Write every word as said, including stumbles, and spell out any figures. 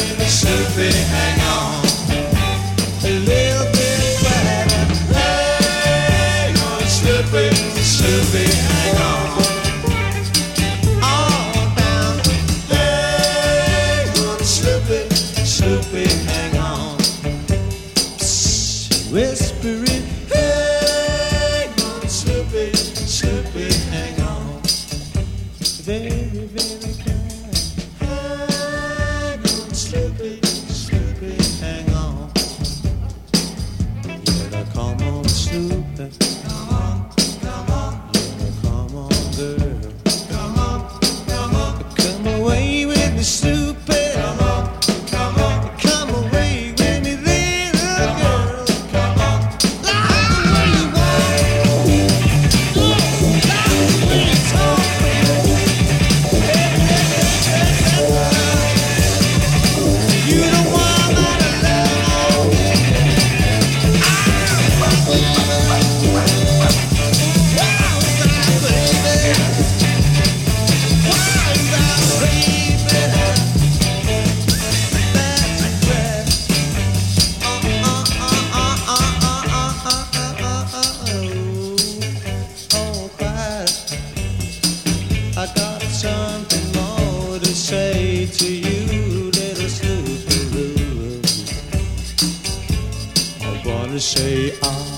with me, Snoopy, hang on. A little bit quieter. Hang on, Snoopy, Snoopy, hang on. All down. Hang on, Snoopy, Snoopy, hang on. Psst, whispering. Hang on, Snoopy, Snoopy, hang on. Very, very quiet. Hang on, Snoopy, Snoopy, hang on. Yeah, come on, Snoopy. Come on, come on. Yeah, come on, girl. Come on, come on. Come away with me, Snoopy. Come on, come on. Come away with me, little girl. Come on. Like the way you walk. Like the way you talk. You the one that I love. Wow, baby. Wow, baby. That's a breath. Uh, uh, uh, uh, uh, uh, uh, uh, uh, uh, oh, quiet. I got something more to say to you, little Snoopy. I wanna say I